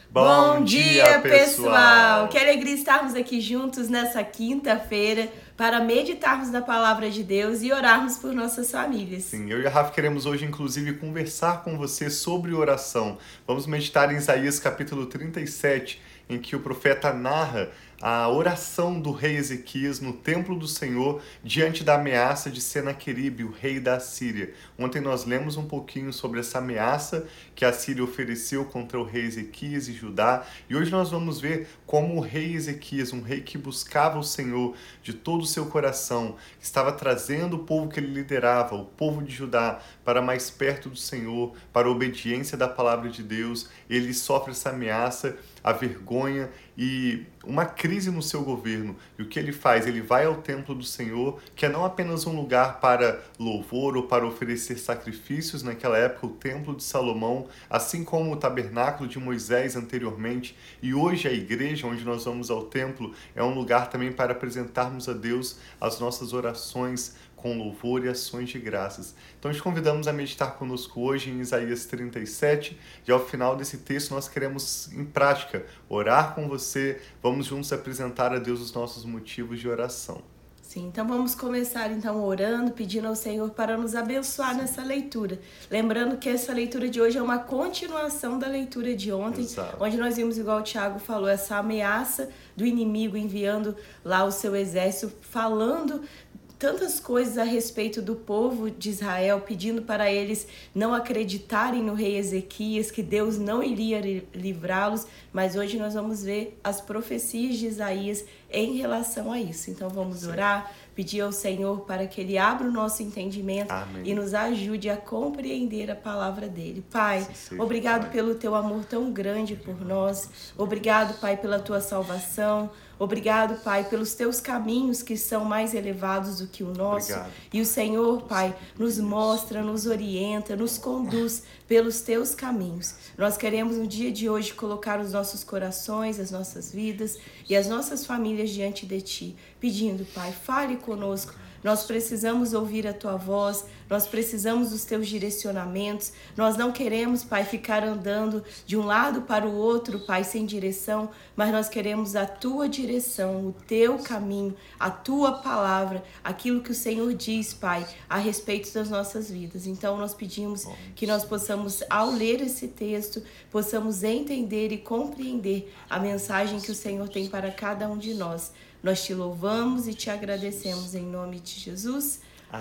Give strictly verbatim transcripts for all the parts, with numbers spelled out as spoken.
Bom dia, pessoal! Que alegria estarmos aqui juntos nessa quinta-feira para meditarmos na palavra de Deus e orarmos por nossas famílias. Sim, eu e a Rafa queremos hoje, inclusive, conversar com você sobre oração. Vamos meditar em Isaías capítulo trinta e sete, em que o profeta narra a oração do rei Ezequias no templo do Senhor diante da ameaça de Senaqueribe, o rei da Assíria. Ontem nós lemos um pouquinho sobre essa ameaça que a Assíria ofereceu contra o rei Ezequias e Judá, e hoje nós vamos ver como o rei Ezequias, um rei que buscava o Senhor de todo o seu coração, que estava trazendo o povo que ele liderava, o povo de Judá, para mais perto do Senhor, para a obediência da palavra de Deus. Ele sofre essa ameaça, a vergonha e uma crise no seu governo. E o que ele faz? Ele vai ao templo do Senhor, que é não apenas um lugar para louvor ou para oferecer sacrifícios naquela época, o templo de Salomão, assim como o tabernáculo de Moisés anteriormente, e hoje a igreja, onde nós vamos ao templo, é um lugar também para apresentarmos a Deus as nossas orações com louvor e ações de graças. Então, te convidamos a meditar conosco hoje em Isaías trinta e sete, e ao final desse texto nós queremos, em prática, orar com você. Vamos juntos apresentar a Deus os nossos motivos de oração. Sim, então vamos começar então orando, pedindo ao Senhor para nos abençoar Sim. nessa leitura. Lembrando que essa leitura de hoje é uma continuação da leitura de ontem, Exato. onde nós vimos, igual o Tiago falou, essa ameaça do inimigo enviando lá o seu exército, falando tantas coisas a respeito do povo de Israel, pedindo para eles não acreditarem no rei Ezequias, que Deus não iria livrá-los, mas hoje nós vamos ver as profecias de Isaías em relação a isso. Então vamos Sim. orar, pedir ao Senhor para que Ele abra o nosso entendimento Amém. e nos ajude a compreender a palavra dEle. Pai, Sim, obrigado Pai. pelo Teu amor tão grande por nós, obrigado, Pai, pela Tua salvação, obrigado, Pai, pelos Teus caminhos que são mais elevados do que o nosso. Obrigado. E o Senhor, Pai, nos mostra, nos orienta, nos conduz pelos Teus caminhos. Nós queremos no dia de hoje colocar os nossos corações, as nossas vidas e as nossas famílias diante de Ti, pedindo, Pai, fale conosco. Nós precisamos ouvir a Tua voz, nós precisamos dos Teus direcionamentos. Nós não queremos, Pai, ficar andando de um lado para o outro, Pai, sem direção, mas nós queremos a Tua direção, o Teu caminho, a Tua palavra, aquilo que o Senhor diz, Pai, a respeito das nossas vidas. Então nós pedimos que nós possamos, ao ler esse texto, possamos entender e compreender a mensagem que o Senhor tem para cada um de nós. Nós te louvamos e te agradecemos em nome de Jesus.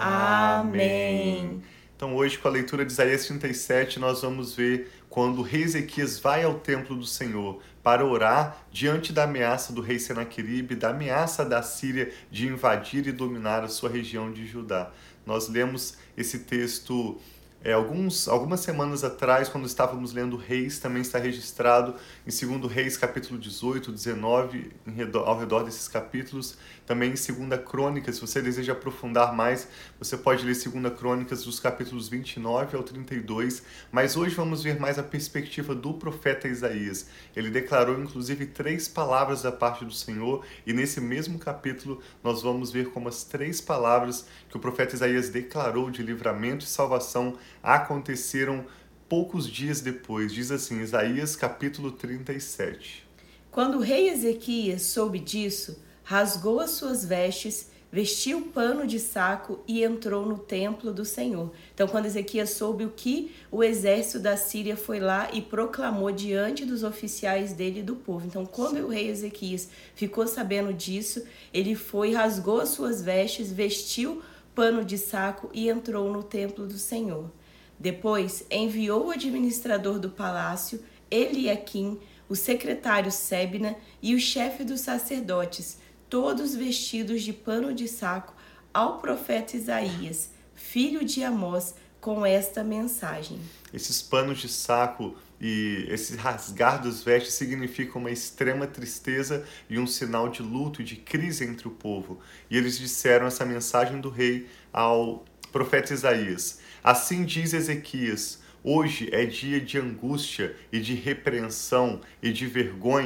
Amém. Amém. Então hoje, com a leitura de Isaías trinta e sete, nós vamos ver quando o rei Ezequias vai ao templo do Senhor para orar diante da ameaça do rei Senaqueribe, da ameaça da Síria de invadir e dominar a sua região de Judá. Nós lemos esse texto É, alguns, algumas semanas atrás, quando estávamos lendo Reis, também está registrado em segundo Reis, capítulo dezoito, dezenove, em redor, ao redor desses capítulos. Também em segunda Crônicas, se você deseja aprofundar mais, você pode ler segunda Crônicas dos capítulos vinte e nove ao trinta e dois. Mas hoje vamos ver mais a perspectiva do profeta Isaías. Ele declarou, inclusive, três palavras da parte do Senhor, e nesse mesmo capítulo nós vamos ver como as três palavras que o profeta Isaías declarou de livramento e salvação aconteceram poucos dias depois. Diz assim, Isaías capítulo trinta e sete. Quando o rei Ezequias soube disso, rasgou as suas vestes, vestiu pano de saco e entrou no templo do Senhor. Então, quando Ezequias soube o que o exército da Síria foi lá e proclamou diante dos oficiais dele e do povo. Então, quando o rei Ezequias ficou sabendo disso, ele foi, rasgou as suas vestes, vestiu pano de saco e entrou no templo do Senhor. Depois, enviou o administrador do palácio, Eliaquim, o secretário Sebna e o chefe dos sacerdotes, todos vestidos de pano de saco, ao profeta Isaías, filho de Amós, com esta mensagem. Esses panos de saco e esse rasgar dos vestes significam uma extrema tristeza e um sinal de luto e de crise entre o povo. E eles disseram essa mensagem do rei ao profeta Isaías. Assim diz Ezequias, hoje é dia de angústia e de repreensão e de vergonha.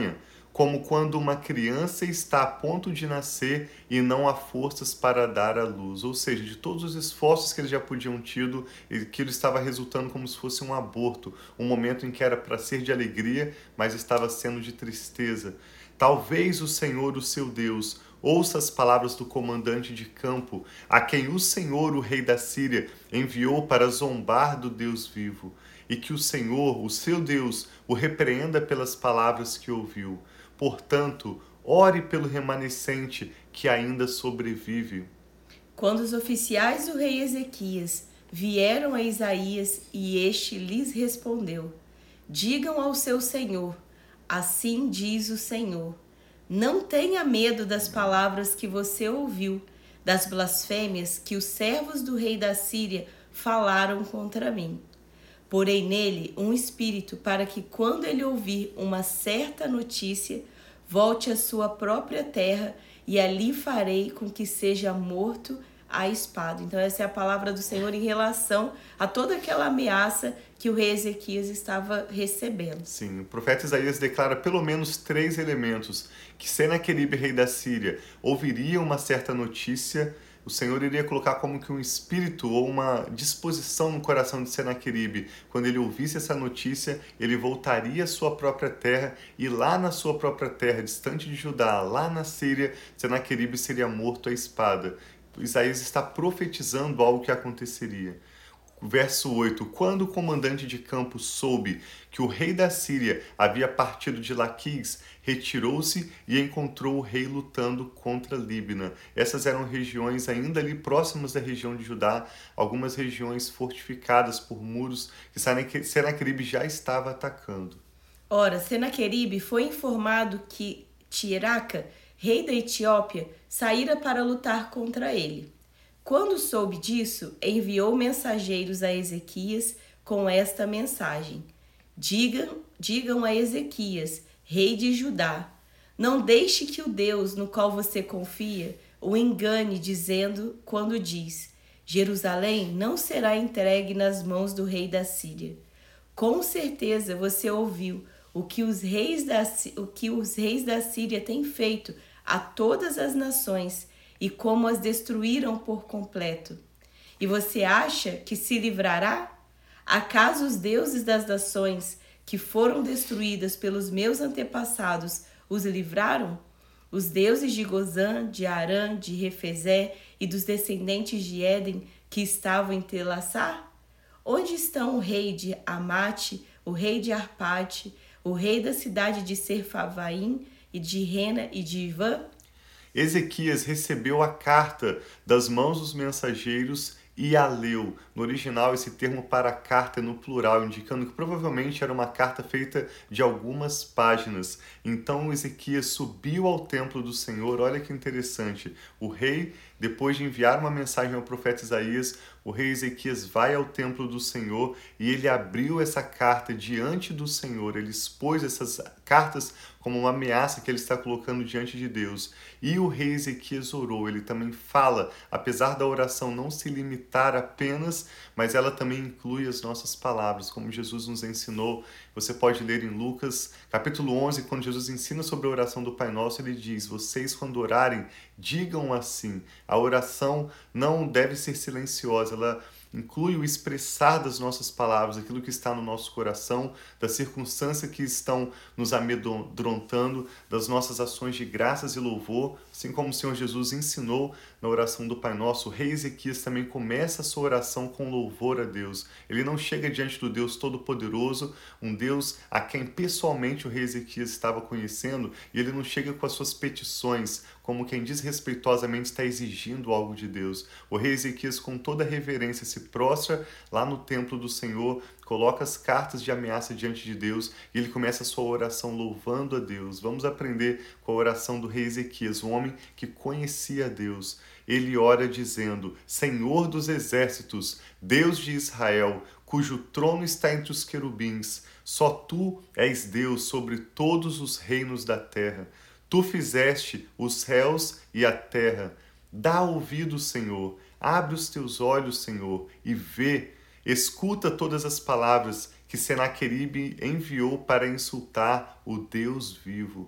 como quando uma criança está a ponto de nascer e não há forças para dar à luz. Ou seja, de todos os esforços que eles já podiam tido, aquilo estava resultando como se fosse um aborto, um momento em que era para ser de alegria, mas estava sendo de tristeza. Talvez o Senhor, o seu Deus, ouça as palavras do comandante de campo, a quem o Senhor, o rei da Síria, enviou para zombar do Deus vivo, e que o Senhor, o seu Deus, o repreenda pelas palavras que ouviu. Portanto, ore pelo remanescente que ainda sobrevive. Quando os oficiais do rei Ezequias vieram a Isaías e este lhes respondeu: digam ao seu senhor, assim diz o Senhor, não tenha medo das palavras que você ouviu, das blasfêmias que os servos do rei da Síria falaram contra mim. Porei nele um espírito para que, quando ele ouvir uma certa notícia, volte à sua própria terra e ali farei com que seja morto a espada. Então essa é a palavra do Senhor em relação a toda aquela ameaça que o rei Ezequias estava recebendo. Sim, o profeta Isaías declara pelo menos três elementos: que Senaqueribe, rei da Síria, ouviria uma certa notícia, o Senhor iria colocar como que um espírito ou uma disposição no coração de Senaqueribe. Quando ele ouvisse essa notícia, ele voltaria à sua própria terra, e lá na sua própria terra, distante de Judá, lá na Síria, Senaqueribe seria morto à espada. Isaías está profetizando algo que aconteceria. Verso oito. Quando o comandante de campo soube que o rei da Síria havia partido de Laquis, retirou-se e encontrou o rei lutando contra Líbina. Essas eram regiões ainda ali próximas da região de Judá, algumas regiões fortificadas por muros que Senaqueribe já estava atacando. Ora, Senaqueribe foi informado que Tiraca, rei da Etiópia, saíra para lutar contra ele. Quando soube disso, enviou mensageiros a Ezequias com esta mensagem: Digam, digam a Ezequias, rei de Judá, não deixe que o Deus no qual você confia o engane, dizendo, quando diz: Jerusalém não será entregue nas mãos do rei da Síria. Com certeza você ouviu o que os reis da, o que os reis da Síria têm feito a todas as nações e como as destruíram por completo. E você acha que se livrará? Acaso os deuses das nações que foram destruídas pelos meus antepassados os livraram? Os deuses de Gozã, de Arã, de Refezé e dos descendentes de Éden que estavam em Telassar? Onde estão o rei de Amate, o rei de Arpate, o rei da cidade de Serfavaim e de Rena e de Ivã? Ezequias recebeu a carta das mãos dos mensageiros e a leu. No original, esse termo para carta é no plural, indicando que provavelmente era uma carta feita de algumas páginas. Então Ezequias subiu ao templo do Senhor. Olha que interessante. O rei, depois de enviar uma mensagem ao profeta Isaías, o rei Ezequias vai ao templo do Senhor e ele abriu essa carta diante do Senhor. Ele expôs essas cartas como uma ameaça que ele está colocando diante de Deus. E o rei Ezequias orou. Ele também fala, apesar da oração não se limitar apenas, mas ela também inclui as nossas palavras, como Jesus nos ensinou. Você pode ler em Lucas, capítulo onze, quando Jesus ensina sobre a oração do Pai Nosso, ele diz: vocês, quando orarem, digam assim. A oração não deve ser silenciosa, ela inclui o expressar das nossas palavras, aquilo que está no nosso coração, das circunstâncias que estão nos amedrontando, das nossas ações de graças e louvor, assim como o Senhor Jesus ensinou na oração do Pai Nosso. O rei Ezequias também começa a sua oração com louvor a Deus. Ele não chega diante do Deus Todo-Poderoso, um Deus a quem pessoalmente o rei Ezequias estava conhecendo, e ele não chega com as suas petições, como quem desrespeitosamente está exigindo algo de Deus. O rei Ezequias, com toda reverência, se prostra lá no templo do Senhor, coloca as cartas de ameaça diante de Deus e ele começa a sua oração louvando a Deus. Vamos aprender com a oração do rei Ezequias, um homem que conhecia a Deus. Ele ora dizendo: Senhor dos exércitos, Deus de Israel, cujo trono está entre os querubins, só tu és Deus sobre todos os reinos da terra. Tu fizeste os céus e a terra. Dá ouvido, Senhor, abre os teus olhos, Senhor, e vê, escuta todas as palavras que Senaqueribe enviou para insultar o Deus vivo.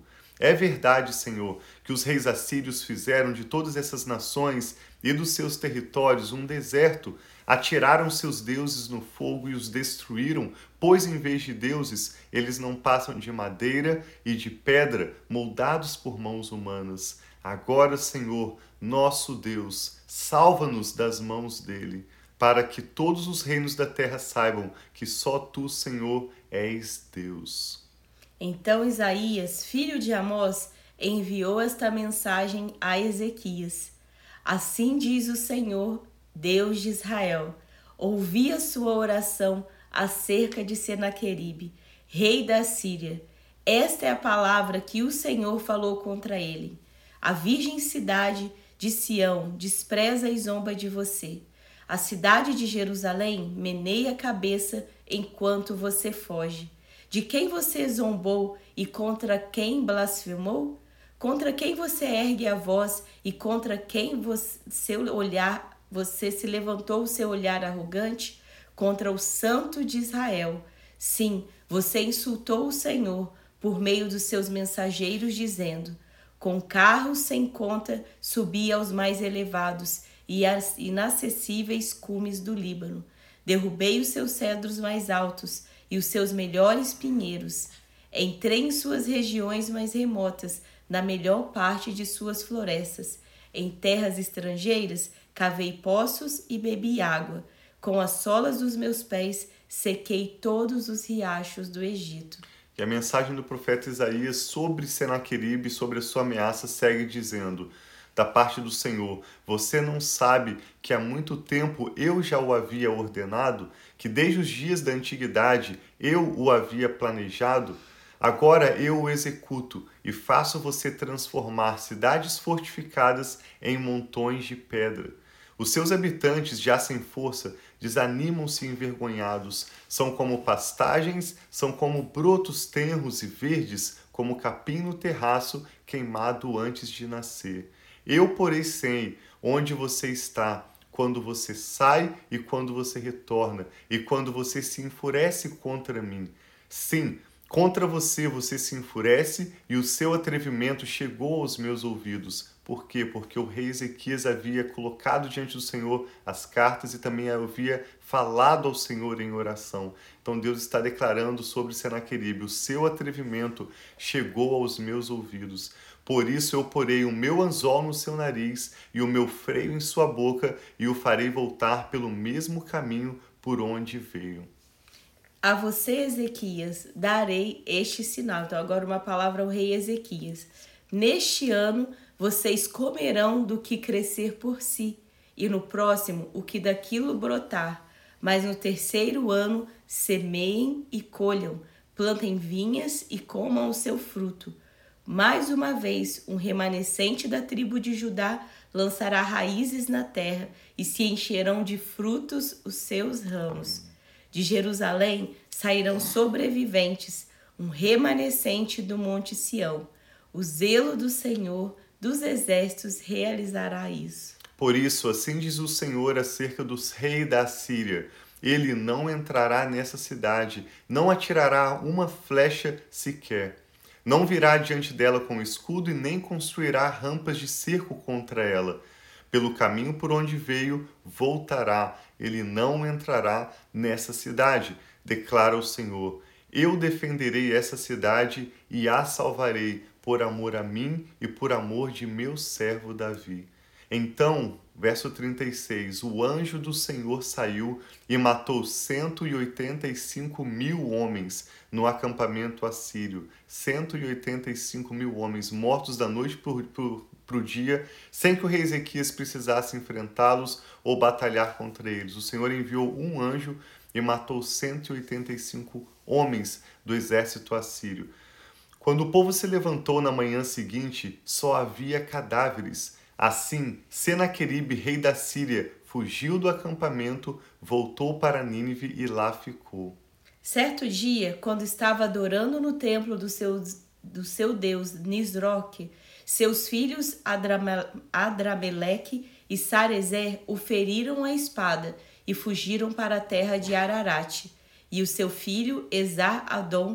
É verdade, Senhor, que os reis assírios fizeram de todas essas nações e dos seus territórios um deserto, atiraram seus deuses no fogo e os destruíram, pois em vez de deuses, eles não passam de madeira e de pedra, moldados por mãos humanas. Agora, Senhor, nosso Deus, salva-nos das mãos dele, para que todos os reinos da terra saibam que só tu, Senhor, és Deus. Então Isaías, filho de Amós, enviou esta mensagem a Ezequias. Assim diz o Senhor, Deus de Israel: ouvi a sua oração acerca de Senaqueribe, rei da Síria. Esta é a palavra que o Senhor falou contra ele. A virgem cidade de Sião despreza e zomba de você. A cidade de Jerusalém meneia a cabeça enquanto você foge. De quem você zombou e contra quem blasfemou? Contra quem você ergue a voz e contra quem você, seu olhar, você se levantou o seu olhar arrogante? Contra o Santo de Israel. Sim, você insultou o Senhor por meio dos seus mensageiros, dizendo: com carros sem conta subi aos mais elevados e as inacessíveis cumes do Líbano. Derrubei os seus cedros mais altos e os seus melhores pinheiros. Entrei em suas regiões mais remotas, na melhor parte de suas florestas. Em terras estrangeiras, cavei poços e bebi água. Com as solas dos meus pés, sequei todos os riachos do Egito. E a mensagem do profeta Isaías sobre Senaqueribe, sobre a sua ameaça, segue dizendo: da parte do Senhor, você não sabe que há muito tempo eu já o havia ordenado, que desde os dias da antiguidade eu o havia planejado? Agora eu o executo e faço você transformar cidades fortificadas em montões de pedra. Os seus habitantes, já sem força, desanimam-se envergonhados. São como pastagens, são como brotos tenros e verdes, como capim no terraço queimado antes de nascer. Eu, porém, sei onde você está, quando você sai e quando você retorna, e quando você se enfurece contra mim. Sim, contra você você se enfurece, e o seu atrevimento chegou aos meus ouvidos. Por quê? Porque o rei Ezequias havia colocado diante do Senhor as cartas e também havia falado ao Senhor em oração. Então Deus está declarando sobre Senaqueribe: o seu atrevimento chegou aos meus ouvidos. Por isso eu porei o meu anzol no seu nariz e o meu freio em sua boca, e o farei voltar pelo mesmo caminho por onde veio. A você, Ezequias, darei este sinal. Então agora uma palavra ao rei Ezequias. Neste ano vocês comerão do que crescer por si, e no próximo o que daquilo brotar. Mas no terceiro ano semeiem e colham, plantem vinhas e comam o seu fruto. Mais uma vez, um remanescente da tribo de Judá lançará raízes na terra e se encherão de frutos os seus ramos. De Jerusalém sairão sobreviventes, um remanescente do monte Sião. O zelo do Senhor dos exércitos realizará isso. Por isso, assim diz o Senhor acerca dos reis da Síria: ele não entrará nessa cidade, não atirará uma flecha sequer. Não virá diante dela com escudo e nem construirá rampas de cerco contra ela. Pelo caminho por onde veio, voltará. Ele não entrará nessa cidade, declara o Senhor. Eu defenderei essa cidade e a salvarei, por amor a mim e por amor de meu servo Davi. Então, verso trinta e seis, o anjo do Senhor saiu e matou cento e oitenta e cinco mil homens no acampamento assírio. cento e oitenta e cinco mil homens mortos da noite para o dia, sem que o rei Ezequias precisasse enfrentá-los ou batalhar contra eles. O Senhor enviou um anjo e matou cento e oitenta e cinco homens do exército assírio. Quando o povo se levantou na manhã seguinte, só havia cadáveres. Assim, Senaqueribe, rei da Síria, fugiu do acampamento, voltou para Nínive e lá ficou. Certo dia, quando estava adorando no templo do seu, do seu deus Nisroque, seus filhos Adrameleque e Sarezer o feriram a espada e fugiram para a terra de Ararate. E o seu filho Esar-Adom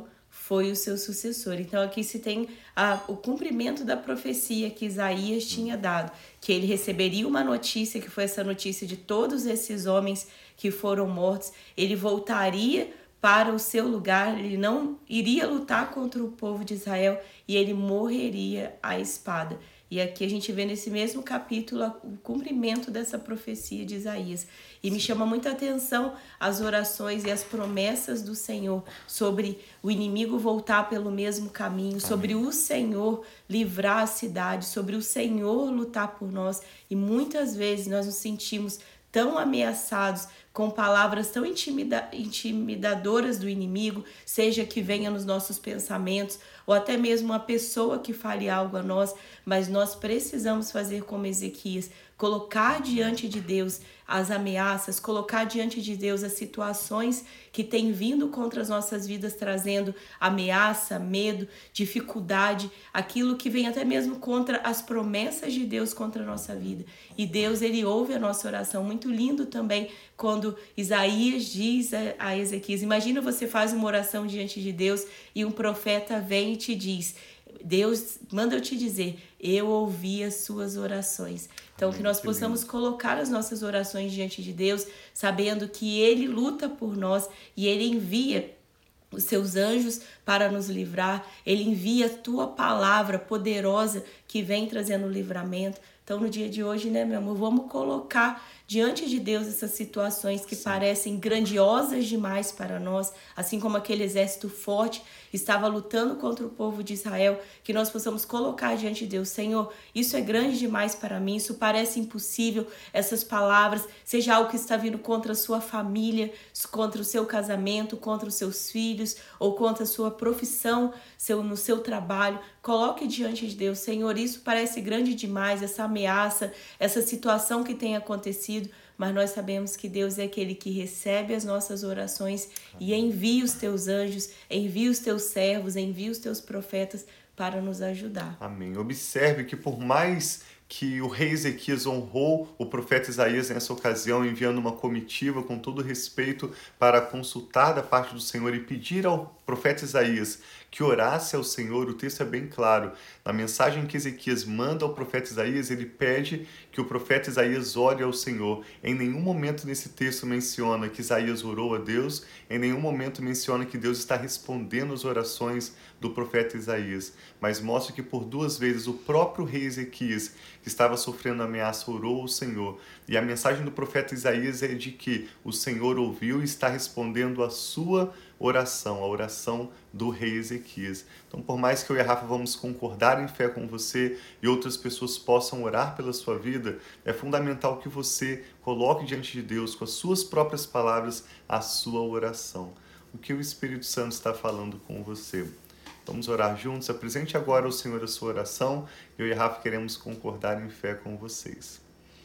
foi o seu sucessor. Então aqui se tem a, o cumprimento da profecia que Isaías tinha dado, que ele receberia uma notícia, que foi essa notícia de todos esses homens que foram mortos, ele voltaria para o seu lugar, ele não iria lutar contra o povo de Israel e ele morreria à espada. E aqui a gente vê nesse mesmo capítulo o cumprimento dessa profecia de Isaías. E me chama muita atenção as orações e as promessas do Senhor sobre o inimigo voltar pelo mesmo caminho, sobre o Senhor livrar a cidade, sobre o Senhor lutar por nós. E muitas vezes nós nos sentimos tão ameaçados com palavras tão intimida- intimidadoras do inimigo, seja que venha nos nossos pensamentos, ou até mesmo uma pessoa que fale algo a nós, mas nós precisamos fazer como Ezequias, colocar diante de Deus as ameaças, colocar diante de Deus as situações que têm vindo contra as nossas vidas, trazendo ameaça, medo, dificuldade, aquilo que vem até mesmo contra as promessas de Deus contra a nossa vida. E Deus, ele ouve a nossa oração. Muito lindo também quando Isaías diz a Ezequias, imagina você faz uma oração diante de Deus e um profeta vem e te diz, Deus manda eu te dizer, eu ouvi as suas orações. Então, que nós possamos colocar as nossas orações diante de Deus, sabendo que Ele luta por nós e Ele envia os seus anjos para nos livrar. Ele envia a tua palavra poderosa que vem trazendo livramento. Então, no dia de hoje, né, meu amor, vamos colocar diante de Deus essas situações que Sim. parecem grandiosas demais para nós, assim como aquele exército forte estava lutando contra o povo de Israel, que nós possamos colocar diante de Deus, Senhor, isso é grande demais para mim, isso parece impossível, essas palavras, seja algo que está vindo contra a sua família, contra o seu casamento, contra os seus filhos, ou contra a sua profissão, seu, no seu trabalho, coloque diante de Deus, Senhor, isso parece grande demais, essa ameaça, essa situação que tem acontecido, mas nós sabemos que Deus é aquele que recebe as nossas orações e envia os teus anjos, envia os teus servos, envia os teus profetas para nos ajudar. Amém. Observe que por mais que o rei Ezequias honrou o profeta Isaías nessa ocasião, enviando uma comitiva com todo respeito para consultar da parte do Senhor e pedir ao profeta Isaías que orasse ao Senhor, o texto é bem claro. Na mensagem que Ezequias manda ao profeta Isaías, ele pede que o profeta Isaías ore ao Senhor. Em nenhum momento nesse texto menciona que Isaías orou a Deus, em nenhum momento menciona que Deus está respondendo as orações do profeta Isaías, mas mostra que por duas vezes o próprio rei Ezequias, que estava sofrendo ameaça, orou ao Senhor. E a mensagem do profeta Isaías é de que o Senhor ouviu e está respondendo a sua oração, a oração do rei Ezequias. Então, por mais que eu e a Rafa vamos concordar em fé com você e outras pessoas possam orar pela sua vida, é fundamental que você coloque diante de Deus, com as suas próprias palavras, a sua oração. O que o Espírito Santo está falando com você? Vamos orar juntos. Apresente agora ao Senhor a sua oração. Eu e a Rafa queremos concordar em fé com vocês.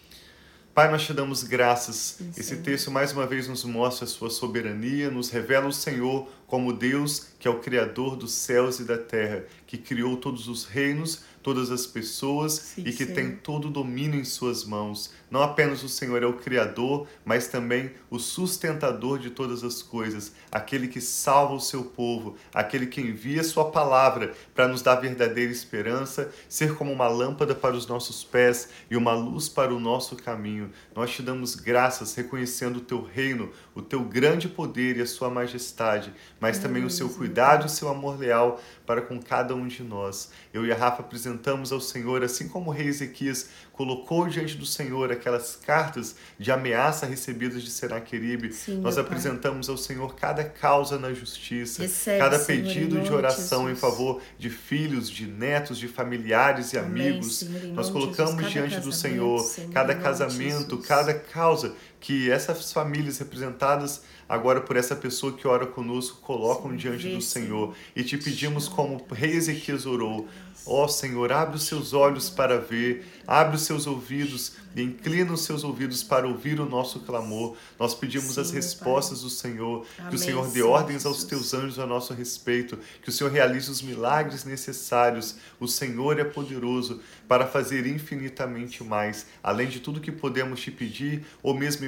Pai, nós te damos graças. Sim, Esse texto mais uma vez nos mostra a sua soberania, nos revela o Senhor como Deus, que é o Criador dos céus e da terra, que criou todos os reinos, todas as pessoas Sim, e que Senhor. tem todo o domínio em suas mãos. Não apenas o Senhor é o Criador, mas também o sustentador de todas as coisas, aquele que salva o seu povo, aquele que envia a sua palavra para nos dar verdadeira esperança, ser como uma lâmpada para os nossos pés e uma luz para o nosso caminho. Nós te damos graças reconhecendo o teu reino, o teu grande poder e a sua majestade, mas também o seu cuidado e o seu amor leal para com cada um de nós. Eu e a Rafa apresentamos ao Senhor, assim como o rei Ezequias colocou diante do Senhor aquelas cartas de ameaça recebidas de Senaqueribe, Sim, nós apresentamos ao Senhor cada causa na justiça, Recebe, cada pedido Senhor, de oração em favor de filhos, de netos, de familiares e Amém, amigos. Senhor, nós colocamos Jesus, diante do Senhor, Senhor cada casamento, cada causa que essas famílias representadas agora por essa pessoa que ora conosco colocam Sim, diante do Senhor. E te pedimos como o rei Ezequias orou, ó Senhor, abre os seus olhos para ver, abre os seus ouvidos e inclina os seus ouvidos para ouvir o nosso clamor. Nós pedimos Sim, as respostas Pai. do Senhor, Amém, que o Senhor dê ordens aos teus anjos a nosso respeito, que o Senhor realize os milagres necessários. O Senhor é poderoso para fazer infinitamente mais, além de tudo que podemos te pedir ou mesmo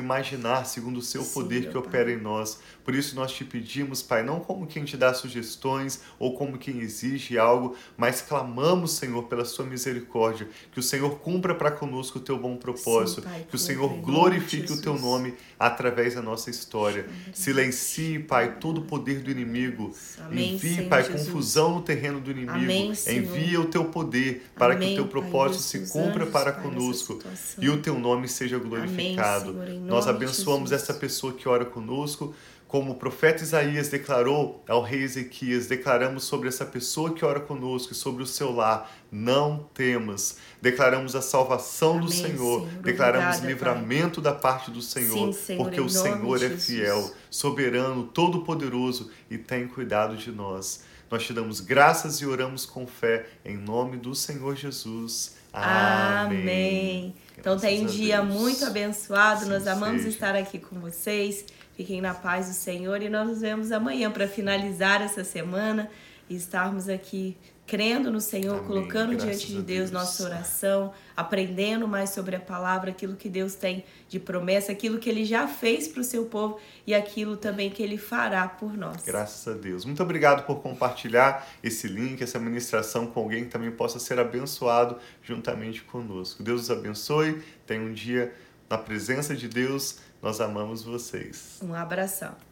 imaginar segundo o seu Sim, poder meu que opera em nós. Por isso nós te pedimos, Pai, não como quem te dá sugestões ou como quem exige algo, mas clamamos, Senhor, pela sua misericórdia, que o Senhor cumpra para conosco o teu bom propósito, Sim, Pai, que o cumpra Senhor em glorifique nome de o teu nome através da nossa história. Silencie, Pai, todo o poder do inimigo. Amém, Envie, Senhor Pai, Jesus. confusão no terreno do inimigo. Amém, Senhor. Envia o teu poder para Amém, que o teu Pai, propósito usa se os cumpra anjos, para Pai, nessa conosco situação. e o teu nome seja glorificado. Amém, Senhor, em Nós nome de abençoamos Jesus. essa pessoa que ora conosco. Como o profeta Isaías declarou ao rei Ezequias, declaramos sobre essa pessoa que ora conosco e sobre o seu lar, não temas. Declaramos a salvação Amém, do Senhor, Senhor. declaramos Obrigada, livramento da parte do Senhor, Sim, Senhor, porque em o nome Senhor de é Jesus. fiel, soberano, todo-poderoso e tem cuidado de nós. Nós te damos graças e oramos com fé, em nome do Senhor Jesus. Amém. Amém. Então Graças tem um a dia Deus. muito abençoado. Assim Nós amamos seja. estar aqui com vocês. Fiquem na paz do Senhor e nós nos vemos amanhã para finalizar essa semana e estarmos aqui crendo no Senhor, Amém. colocando Graças diante de a Deus, Deus. nossa oração, aprendendo mais sobre a palavra, aquilo que Deus tem de promessa, aquilo que Ele já fez para o seu povo e aquilo também que Ele fará por nós. Graças a Deus. Muito obrigado por compartilhar esse link, essa ministração com alguém que também possa ser abençoado juntamente conosco. Deus os abençoe. Tenha um dia na presença de Deus. Nós amamos vocês. Um abração.